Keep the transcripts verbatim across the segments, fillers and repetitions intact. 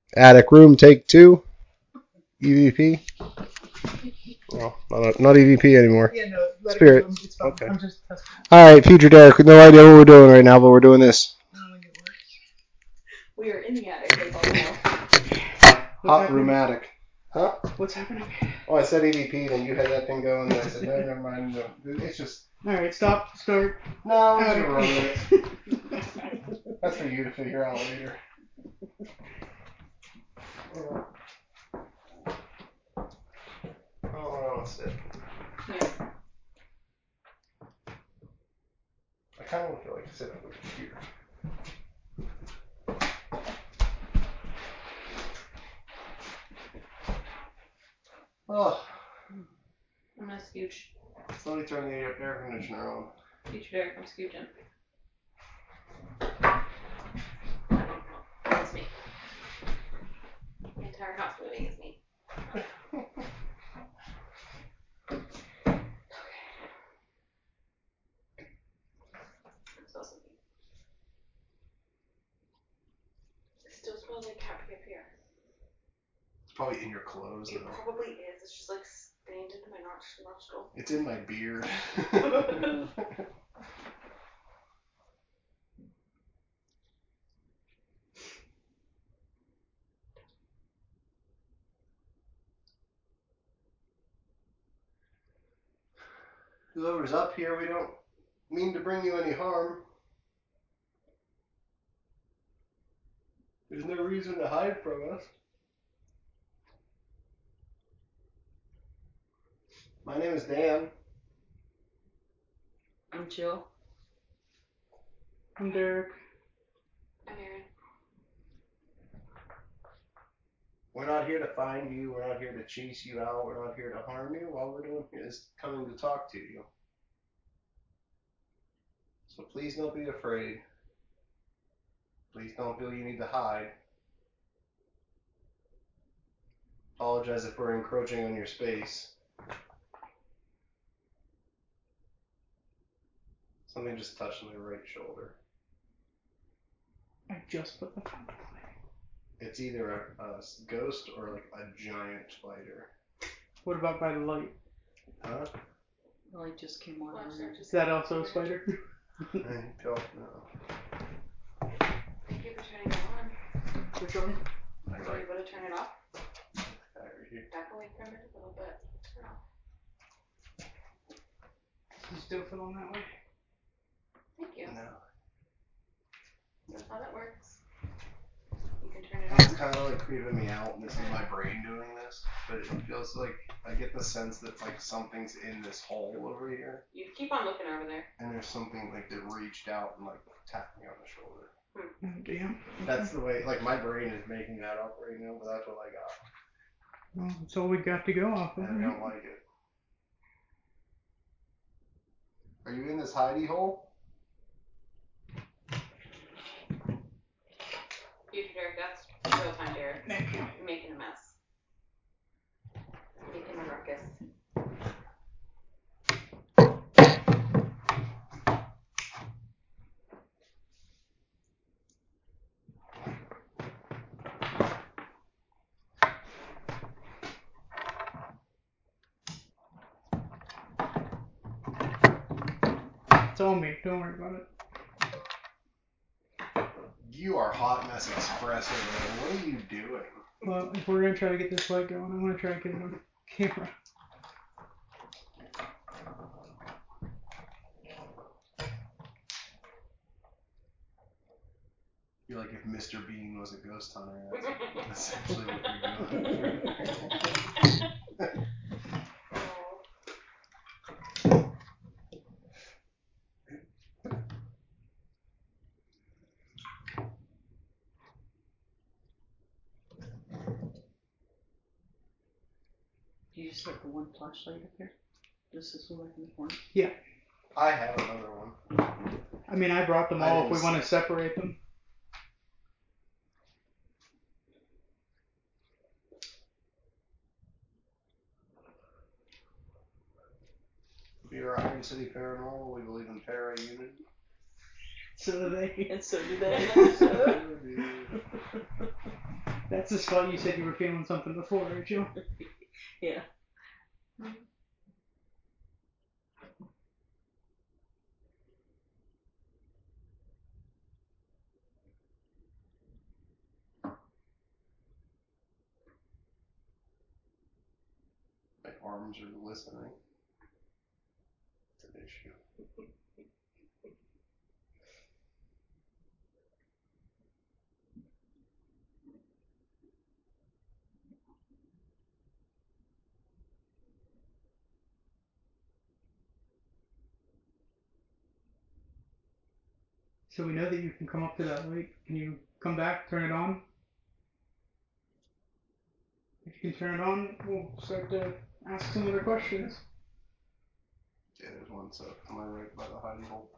Attic room, take two. E V P. No, not, not E V P anymore. Yeah, no, let Spirit. It go. It's fine. Okay. I'm just testing. All right, future Derek. No idea what we're doing right now, but we're doing this. I don't think it works. We are in the attic, that's all we know. Hot rheumatic. Huh? What's happening? Oh, I said E V P, then you had that thing going, and I said, no, never mind. No. It's just. Alright, stop, start. No, Out it's of it. That's for you to figure out later. Oh, oh, that's it. Yeah. I kind of feel like to sit on the computer. Oh. I'm gonna scooch. Somebody turn the air conditioner on. Future Derek, I'm scooching. That's me. The entire house moving is me. It still smells like cat pee up here. It's probably in your clothes, It though. probably is. It's just like stained into my nostril. It's in my beard. Whoever's up here, we don't mean to bring you any harm. There's no reason to hide from us. My name is Dan. I'm Jill. I'm Derek. I'm Aaron. We're not here to find you. We're not here to chase you out. We're not here to harm you. All we're doing is coming to talk to you. So please don't be afraid. Please don't feel you need to hide. Apologize if we're encroaching on your space. Something just touched my right shoulder. I just put the phone away. It's either a, a ghost or like a giant spider. What about by the light? Huh? The light just came on. Is that also a spider? I don't know. Thank you for turning it on. Which one? My Are right. you able to turn it off? Here. Back away from it a little bit. Turn off. You still feeling that way? Thank you. No. That's how that works. You can turn it It's on. kind of like creeping me out, and this is my brain doing this, but it feels like I get the sense that like something's in this hole over here. You keep on looking over there. And there's something like that reached out and like tapped me on the shoulder. Hmm. Oh, damn. That's the way, like my brain is making that up right now, but that's what I got. Well, that's all we got to go off of. And I don't like it. Are you in this hidey hole? Future Derek, that's real time Derek. Thank you. You're making a mess. Making a ruckus. It's all me. Don't worry about it. You are Hot Mess Express over there. What are you doing? Well, if we're going to try to get this light going, I'm going to try to get it on camera. You're like if Mister Bean was a ghost hunter. That's essentially what you're doing. Do you just have the one flashlight up here? Just this one in the corner? Yeah. I have another one. I mean, I brought them I all if we didn't want to see- separate them. We are Iron City Paranormal. We believe in para unity. So do they. And so do they. So do- That's That's the spot you said you were feeling something before, right, Joe? Yeah. My arms are listening. It's an issue. So we know that you can come up to that light. Can you come back, turn it on? If you can turn it on, we'll start to ask some other questions. Yeah, there's one set to my right by the hidey hole.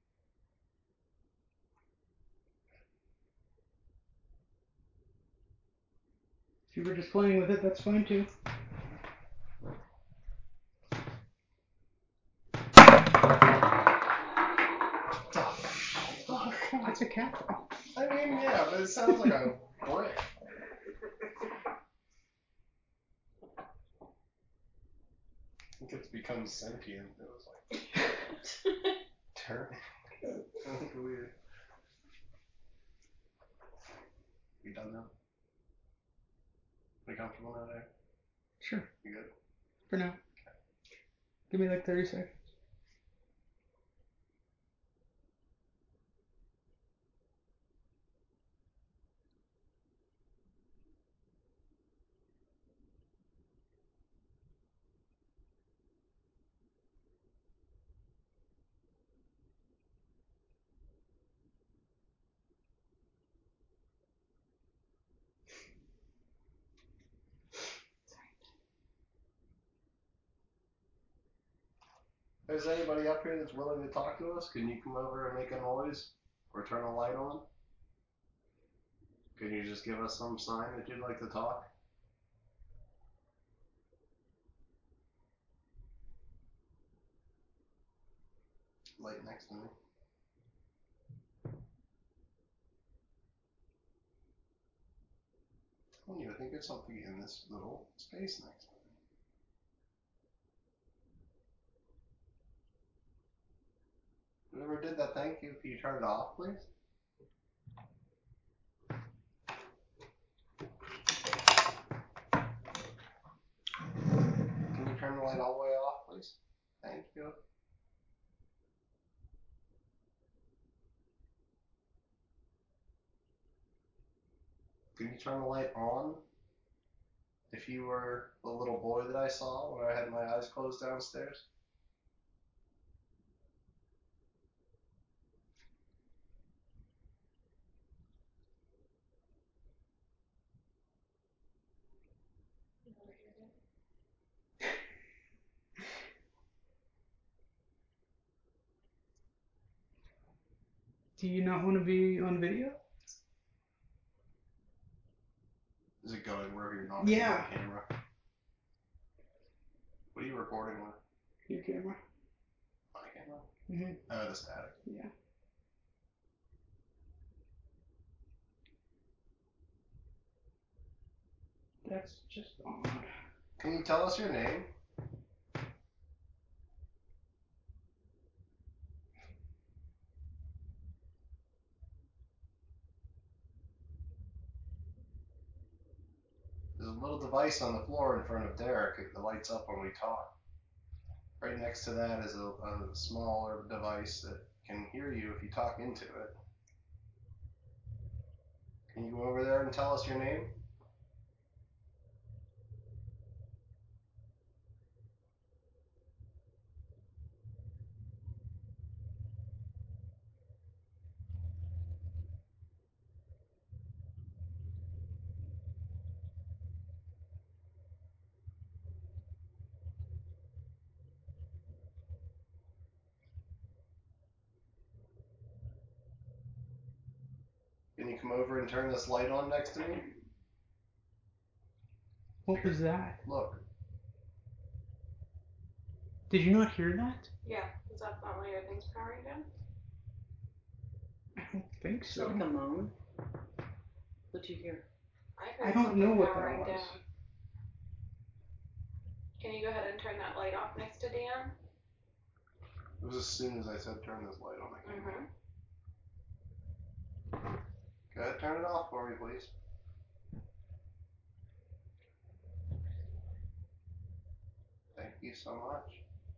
If you were just playing with it, that's fine too. Fuck. That's a cat. I mean, yeah, but it sounds like a brick. I think it's become sentient. It was like turning. That's weird. You done now? Are you comfortable now there? Sure. You good? For now. Give me like thirty seconds. Is anybody up here that's willing to talk to us? Can you come over and make a noise? Or turn a light on? Can you just give us some sign that you'd like to talk? Light next to me. I don't even think there's something in this little space next to me. Whoever did that, thank you. Can you turn it off, please? Can you turn the light all the way off, please? Thank you. Can you turn the light on? If you were the little boy that I saw when I had my eyes closed downstairs? Do you not want to be on video? Is it going where you're not Yeah. on the camera? What are you recording with? Your camera. My camera? Mm-hmm. Oh, the static. Yeah. That's just odd. Can you tell us your name? There's a little device on the floor in front of Derek. It lights up when we talk. Right next to that is a, a smaller device that can hear you if you talk into it. Can you go over there and tell us your name? Can you come over and turn this light on next to me? What was that? Look. Did you not hear that? Yeah, is that not one of your things powering down? I don't think It's so. like a moan. What'd you hear? I heard I don't something know what that powering was. down. Can you go ahead and turn that light off next to Dan? It was as soon as I said turn this light on. I came Mm-hmm. on. Go ahead, turn it off for me, please. Thank you so much.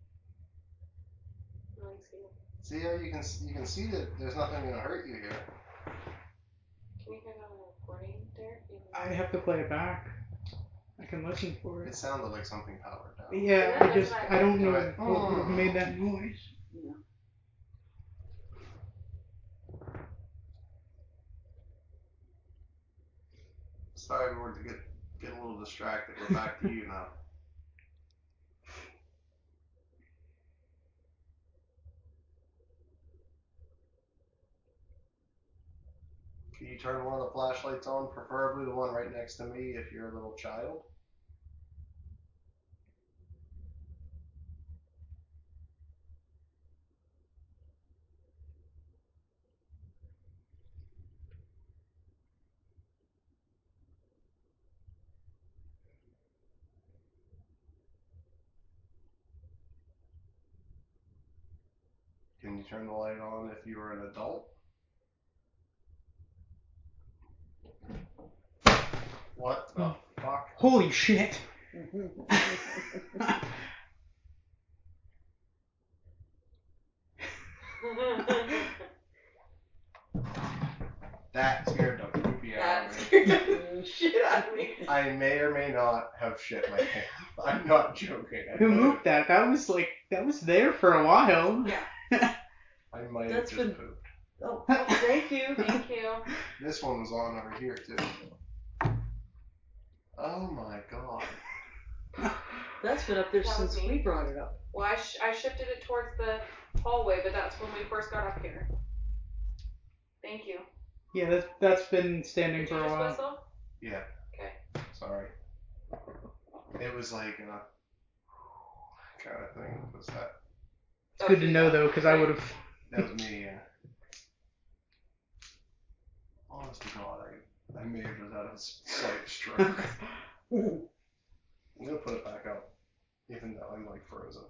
Let me see. See how you can you can see that there's nothing gonna hurt you here. Can you hear that on the recording, Derek? I have to play it back. I can listen for It it. sounded like something powered down. Yeah, Yeah, I that's just, what I I don't heard. know Do it. what would have made that noise. Sorry, we're to get get a little distracted. We're back to you now. Can you turn one of the flashlights on, preferably the one right next to me if you're a little child? Can you turn the light on if you are an adult? What the fuck? Holy shit! That scared the poopy out That of me. scared the shit out of me. I may or may not have shit my pants. I'm not joking. I Who might moved that? That was like, that was there for a while. Yeah. have, I might That's have just been- pooped. Oh, oh, thank you. Thank you. This one was on over here too. Oh my god. That's been up there That was since me. we brought it up. Well, I, sh- I shifted it towards the hallway, but that's when we first got up here. Thank you. Yeah, that's, that's been standing Did you for a just while. whistle? Yeah. Okay. Sorry. It was like a kind of thing. What was that? It's good to know though, because I would have. That was me, yeah. Honest to God, I, I may have just had a s- slight stroke. I'm gonna put it back up, even though I'm like frozen.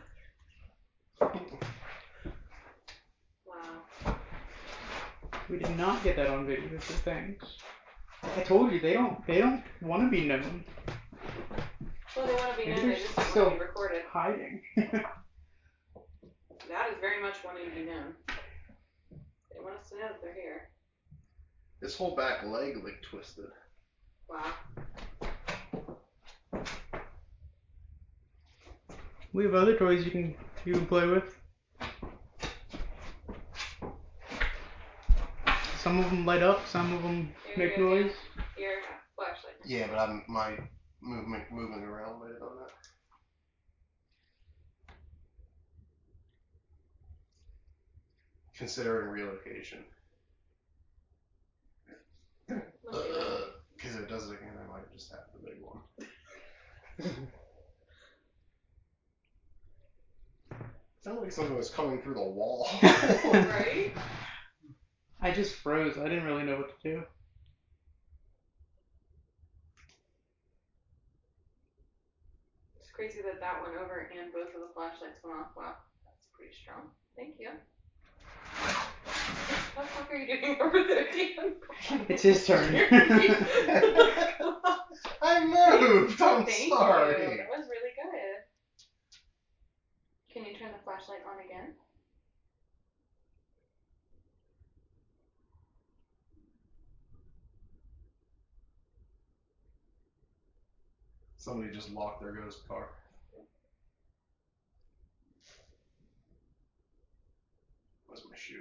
Wow. We did not get that on video for things. I told you they don't they don't want to be known. Well, they want to be Maybe known, they they're just don't still- want to be recorded. Hiding. That is very much wanting to be known. They want us to know that they're here. This whole back leg like twisted. Wow. We have other toys you can you can play with. Some of them light up, some of them Here make you go, noise. Dan. Here, flashlight. Yeah, but I'm my movement moving around might have done that. Considering relocation. Because if it does it again, I might just have the big one. Sounded like something was coming through the wall. Right? I just froze. I didn't really know what to do. It's crazy that that went over and both of the flashlights went off. Wow, that's pretty strong. Thank you. What the fuck are you doing over there, Dan? It's his turn. I moved. I'm Thank sorry. you. That was really good. Can you turn the flashlight on again? Somebody just locked their ghost car. Where's my shoe?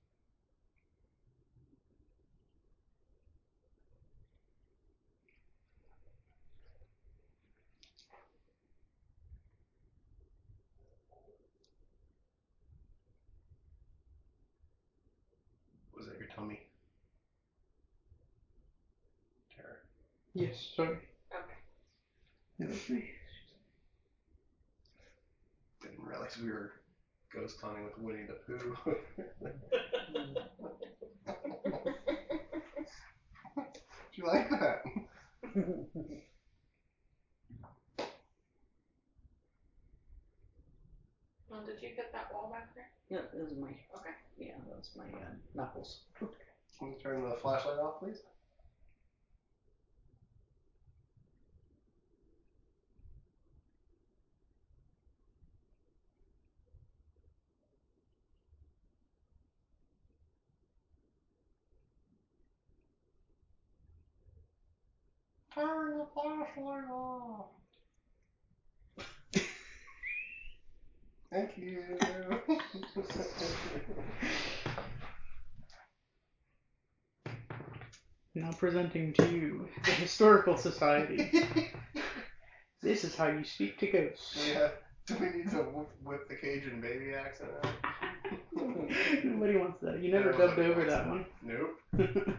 Was that your tummy? Tara. Yes, sorry. Okay. That was me. Didn't realize we were ghost hunting with Winnie the Pooh. Do you like that? Well, did you hit that wall back there? Yeah, those are my, Okay. yeah, that's my uh, knuckles. Can you turn the flashlight off, please? Turn the flashlight off. Thank you. Now presenting to you the Historical Society. This is how you speak to ghosts. Do we, have, do we need to whip, whip the Cajun baby accent out? Nobody wants that. You never Nobody dubbed over wants that that. one. Nope.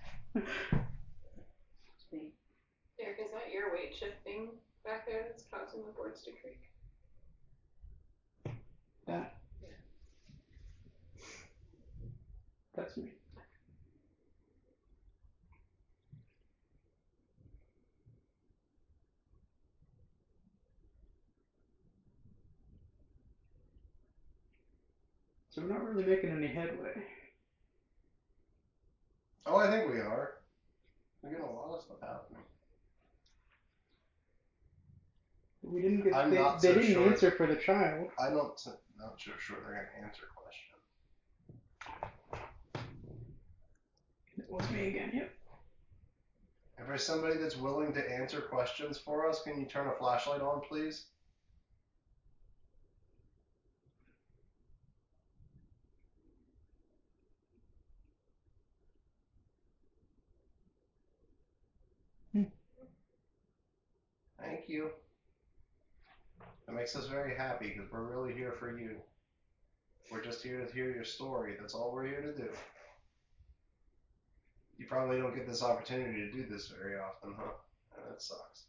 It's me. Derek, is that your weight shifting back there that's causing the boards to creak? That. That's me. So we're not really making any headway. Oh, I think we are. We're getting a lot of stuff happening. We didn't get. I'm They, not they so didn't sure. answer for the child. I'm not, so- not so sure they're going to answer questions. It was me again. Yep. If there's somebody that's willing to answer questions for us, can you turn a flashlight on, please? Hmm. Thank you. It makes us very happy because we're really here for you. We're just here to hear your story. That's all we're here to do. You probably don't get this opportunity to do this very often, huh? Yeah, that sucks.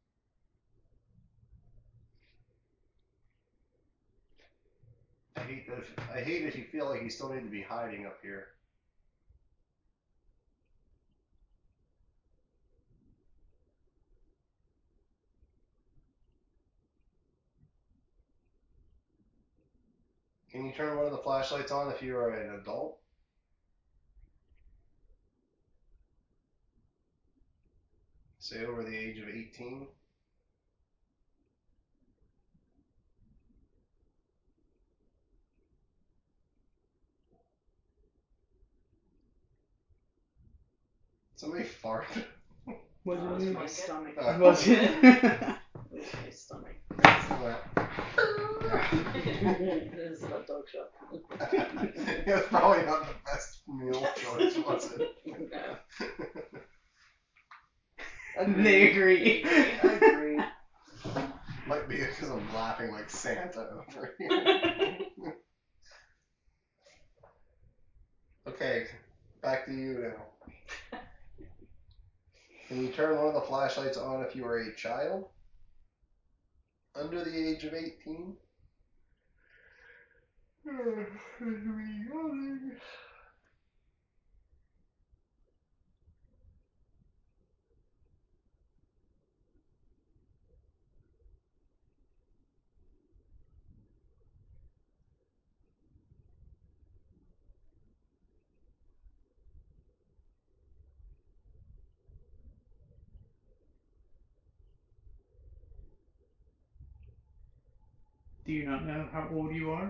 I hate that. If, I hate if you feel like you still need to be hiding up here. Can you turn one of the flashlights on if you are an adult? Say over the age of eighteen. Somebody farted. Was Oh, it it's me? my stomach. Uh, Was it? It was my stomach. Yeah. This is a hot dog shop. It was probably not the best meal choice, was it? No. They agree. Agreed. Might be because I'm laughing like Santa over here. Okay, back to you now. Can you turn one of the flashlights on if you are a child? Under the age of eighteen? Do you not know how old you are?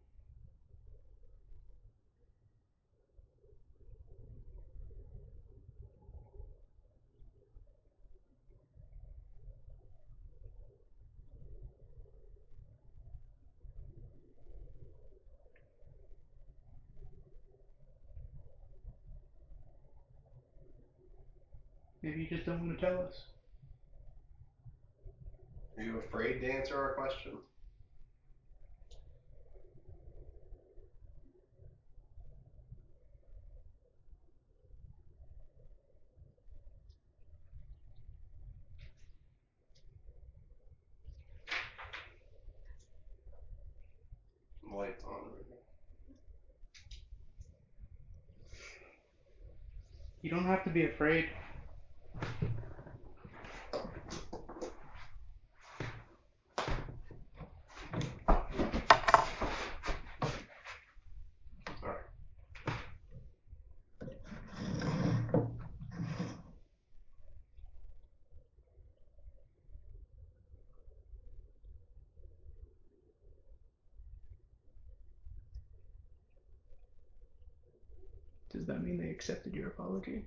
Maybe you just don't want to tell us. Are you afraid to answer our questions? Lights on. You don't have to be afraid. Does that mean they accepted your apology?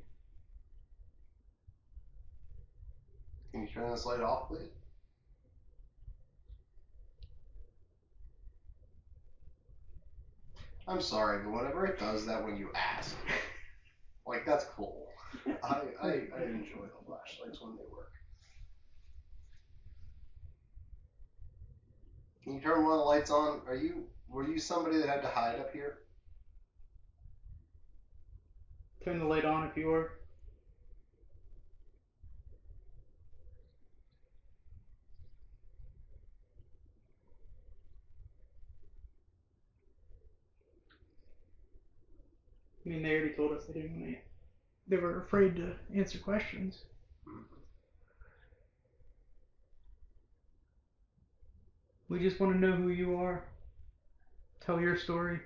Can you turn this light off, please? I'm sorry, but whenever it does that when you ask, like, that's cool. I, I, I enjoy the flashlights when they work. Can you turn one of the lights on? Are you, were you somebody that had to hide up here? Turn the light on if you were. I mean, they already told us they didn't want to. They were afraid to answer questions. We just want to know who you are. Tell your story.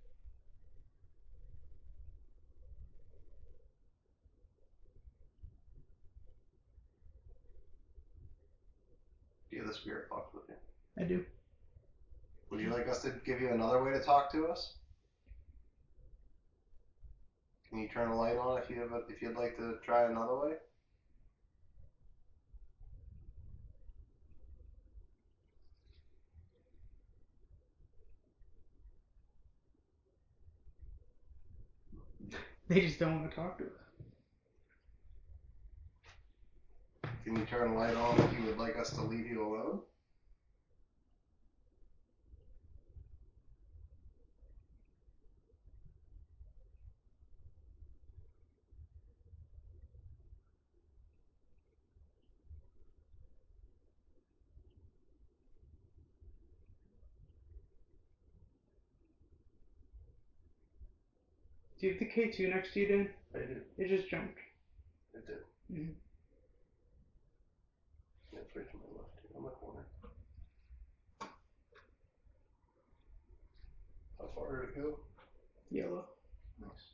Do you have the spirit box with you? I do. Would you like us to give you another way to talk to us? Can you turn a light on if you have a, if you'd like to try another way? They just don't want to talk to us. Can you turn a light on if you would like us to leave you alone? Do you have the K two next to you, Dan? I do. It just jumped. It did. Mm-hmm. It's right to my left, on the corner. How far did it go? Yellow. Nice.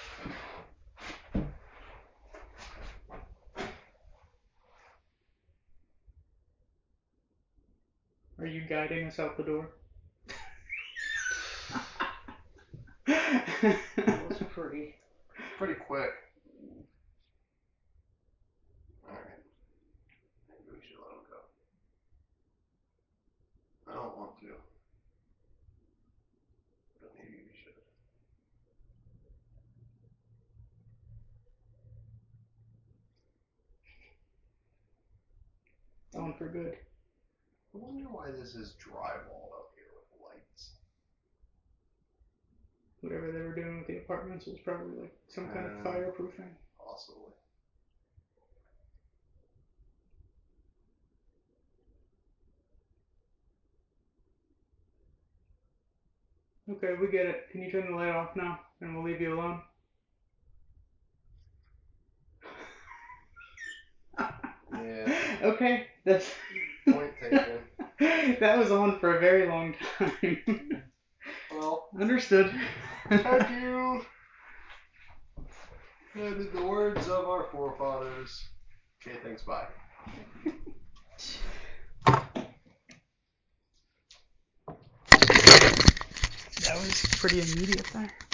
Are you guiding us out the door? That was pretty. Pretty quick. Alright. Maybe we should let him go. I don't want to. But maybe we should. On for good. I wonder why this is drywalled up here with lights. Whatever they were doing with the apartments was probably like some kind of Uh, fireproofing. Possibly. Okay, we get it. Can you turn the light off now? And we'll leave you alone. Yeah. Okay, that's Point taken. That was on for a very long time. Well, Understood. thank you. And in the words of our forefathers. Okay, thanks, bye. That was pretty immediate there.